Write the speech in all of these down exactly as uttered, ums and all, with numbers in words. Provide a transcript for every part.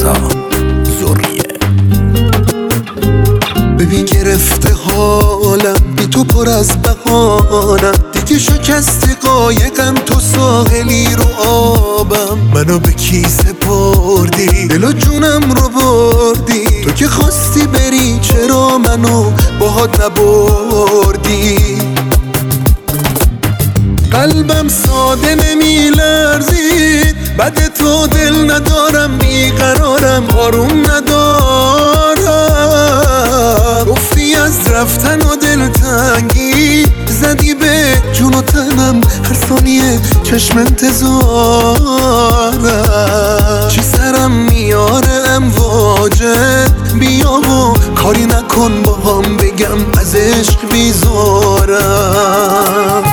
رضا زوریه. ببین گرفته حالم بی تو پر از بهانم، دیگه شکسته قایقم تو ساحلی رو آبم. منو به کی سپردی دل و جونم رو بردی، تو که خواستی بری چرا منو باهات نبردی. قلبم ساده نمی لرزید، بعد تو دل ندارم بیقرارم آروم ندارم. گفتی از رفتن و دلتنگی زدی به جون و تنم، هر ثانیه چشم انتظارم. چی سرم میاره امواجت، بیا و کاری نکن با هم بگم از عشق بیزارم.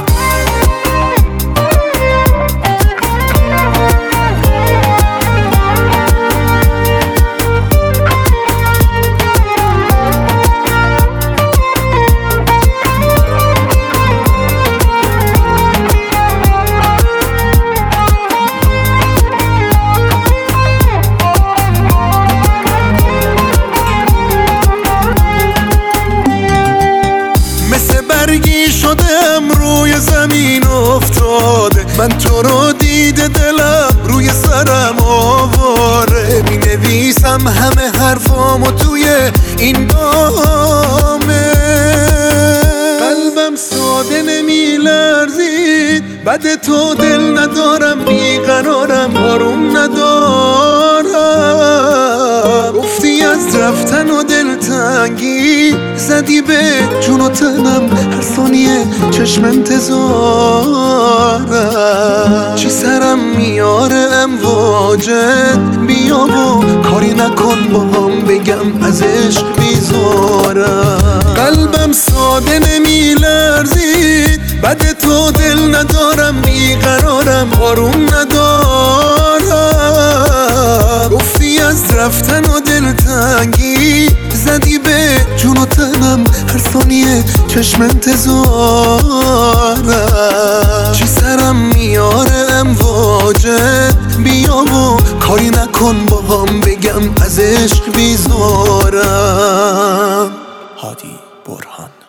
برگی شدم روی زمین افتاده، من تو رو دیده دلم روی سرم آواره. می نویسم همه حرفامو توی این نامه. قلبم ساده نمی لرزید، بعد تو دل ندارم بیقرارم آروم ندارم. گفتی از رفتن و دلتنگی زدی به جون و تنم، هر ثانیه چشم انتظارم. چی سرم میاره امواجت، بیا و کاری نکن با هم بگم از عشق بیزارم. قلبم ساده نمی لرزید، بعد تو دل ندارم بیقرارم آروم ندارم. گفتی از رفتن و دلتنگی زدی به جون و تنم، هر ثانیه چشم انتظارم. چی سرم میاره امواجت، بیا و کاری نکن با هم بگم از عشق بیزارم. هادی برهان.